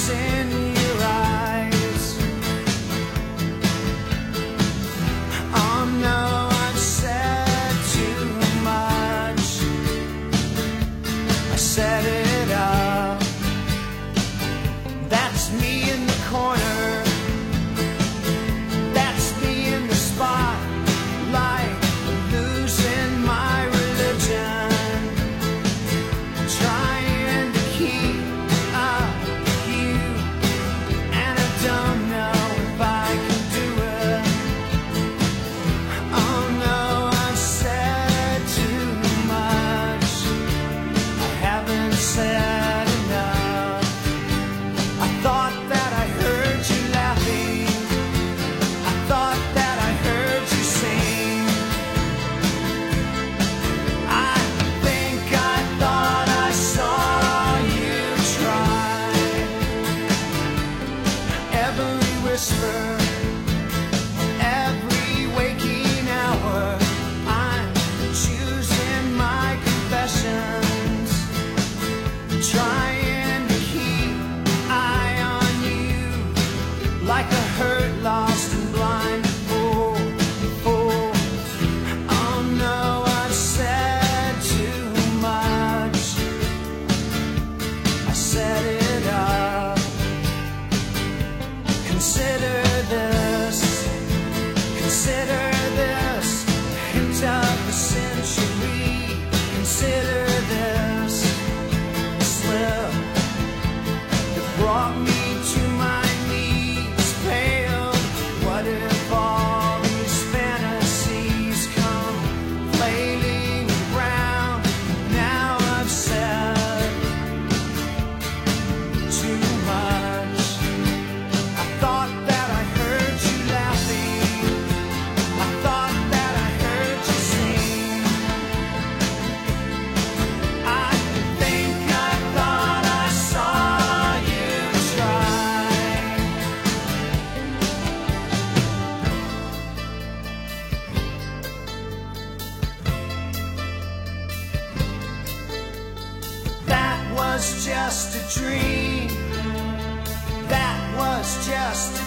looks in your eyes. Oh no, I've said too much. I set it up. That's me in the corner. That's me in the spotlight, losing my religion, trying to keep up with you, and I don't know if I can do it. Oh no, I've said too much. I haven't said enough. I thought that I heard you laughing. I thought that I heard you sing. I think I thought I saw you try. Every whisper, every waking hour, I'm choosing my confessions, trying to keep eye on you, like a hurt, lost and blind fool. Oh no, I've said too much. I set it up. Consider this, consider this, hint of the century. Consider this slip that brought me to my knees, pale. What if all these fantasies come flailing around? Now I've said too much. I thought that I heard you laughing. I thought that I heard you sing. I think I thought I saw you try. That was just a dream. That was just a